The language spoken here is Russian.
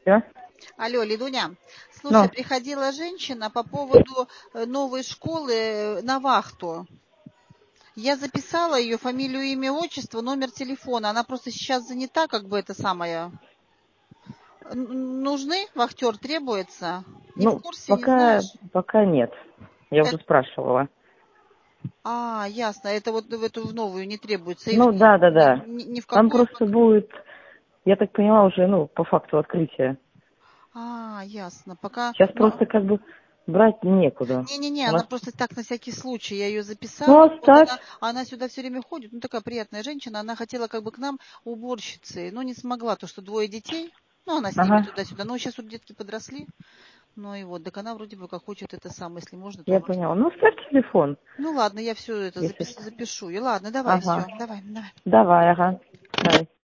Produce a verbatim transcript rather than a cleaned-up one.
Все? Алло, Лидуня, слушай, Ну, приходила женщина по поводу э, новой школы э, на вахту. Я записала ее фамилию, имя, отчество, номер телефона. Она просто сейчас занята, как бы это самое. Н- Нужны? Вахтер требуется? Не в ну, курсе, не пока, знаешь? пока нет. Я Э, уже спрашивала. А, ясно. Это вот в эту в новую не требуется. И в- Ну, да, да, ни, да. ни- ни в Там какую просто пока. будет, я так поняла, уже, ну, по факту открытия. А, ясно. Пока. Сейчас Ну, просто как бы брать некуда. не-не-не, У нас, она просто так на всякий случай. Я ее ну, записала. Вот оставь. она, она сюда все время ходит. Ну, такая приятная женщина. Она хотела как бы к нам уборщицей, но не смогла, то что двое детей. Ну, она с ними Ага, туда-сюда. Но сейчас вот детки подросли. Ну и вот, так она вроде бы как хочет это самое, если можно, то я можно. поняла. Ну, оставь телефон, Ну ладно, я все это если запис, что. запишу. И ладно, давай, Ага. все, давай, давай. Давай, ага. Давай.